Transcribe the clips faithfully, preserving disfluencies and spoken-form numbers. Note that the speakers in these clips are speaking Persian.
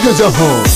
امید جهان.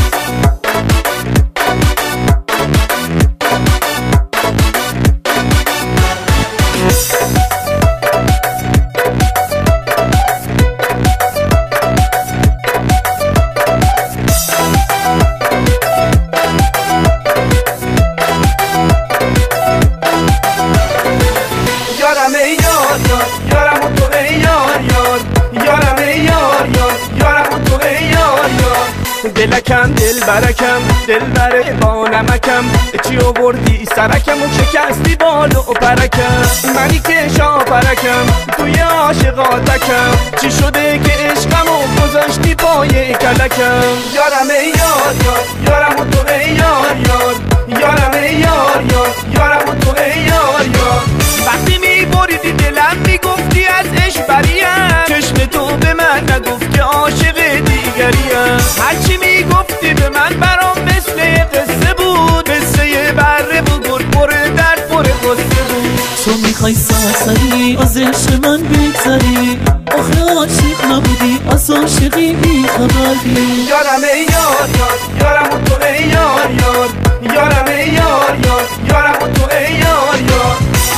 یارم ای یار یار یارم و تو ای یار یار یارم ای یار یار یارم و تو ای یار یار دلکم دل برکم دل بره با نمکم چی آوردی سرکم و شکستی بال و پرکم منی که شاپرکم توی عاشقاتکم چی شده که عشقمو گذاشتی پای کلکم یارم ای یار یار یارم و تو ای یار یار یارم ای یار یار یارم و تو ای یار یار وقتی میبریدی دلم میگفتی از عشق بریم چشم تو به من نگفت که عاشق دیگریم هرچی میگفتی به من برام مثل قصه بود قصه بره و گرد پر درد پر قصه بود تو میخوای سرسری از عشق من بگذری آخه عاشق نبودی از عاشقی بیخبری یارم ای یار یار یارم و تو ای یار یار یارم ای یار یار یارم و تو ای یار یار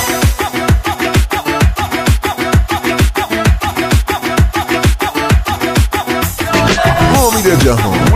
امید جهان،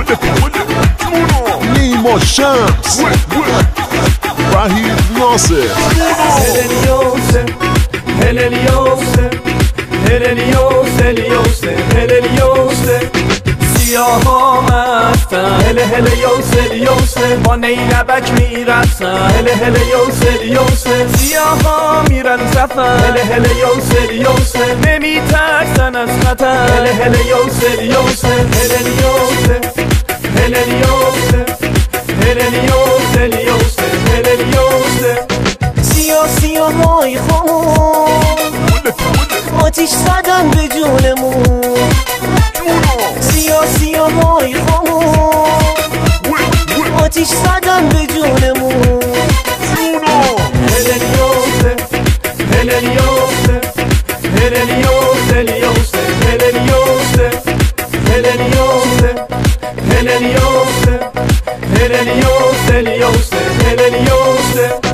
نیما شمس، وحید ناصر. هللیوسه هللیوسه هللیوسه هللیوسه هللیوسه سیاها مستن هل هلیوسه هلیوسه با نیلبک میرسن هل هلیوسه هلیوسه سیاها میرن زفن هل هلیوسه هلیوسه نمیترسن از خطر هل هلیوسه هلیوسه هللیوسه هللیوسه هللیوسه هلیوسه هللیوسه سیاه سیاهای خامون آتیش زدن به جونمون سیاه سیاهای خامون آتیش زدن به جونمون هللیوسه هللیوسه هللیوسه هلیوسه هللیوسه هللیوسه هللیوسه هللیوسه هلیوسه هللیوسه